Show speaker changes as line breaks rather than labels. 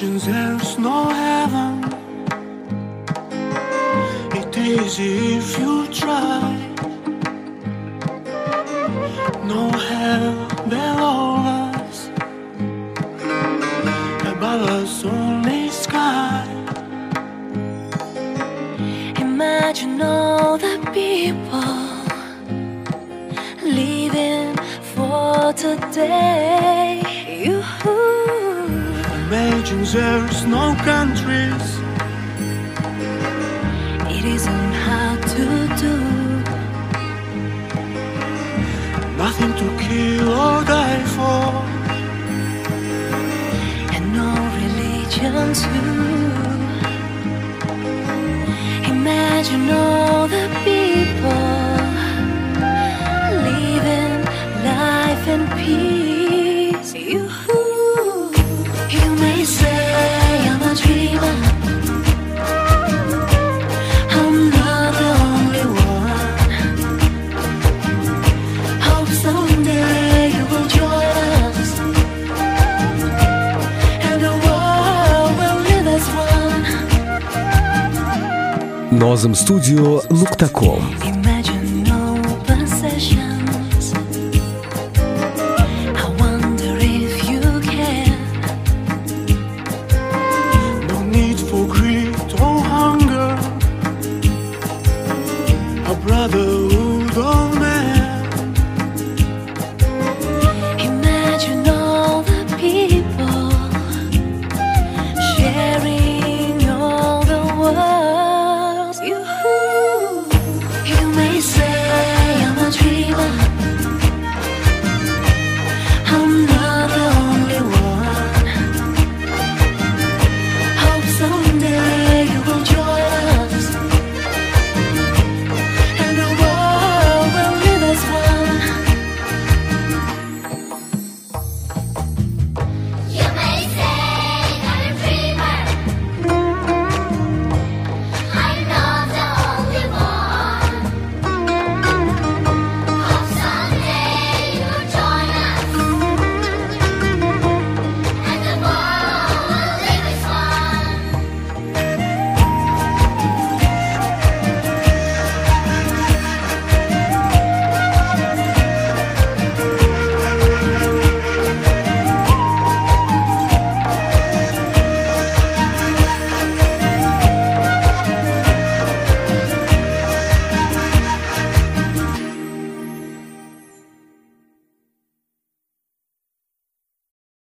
Imagine there's no heaven. It's easy if you try. No hell below us, above us only sky.
Imagine all the people living for today.
Imagine there's no countries.
It isn't hard to do.
Nothing to kill or die for,
and no religion too. Imagine all the people living life in peace. You may say I'm a dreamer, I'm not the only one. Hope someday you will join us, and the world will live as one.
Nozem Studio .com.
Imagine no possessions. I wonder if you can.
no need for greed or hunger, a brotherhood of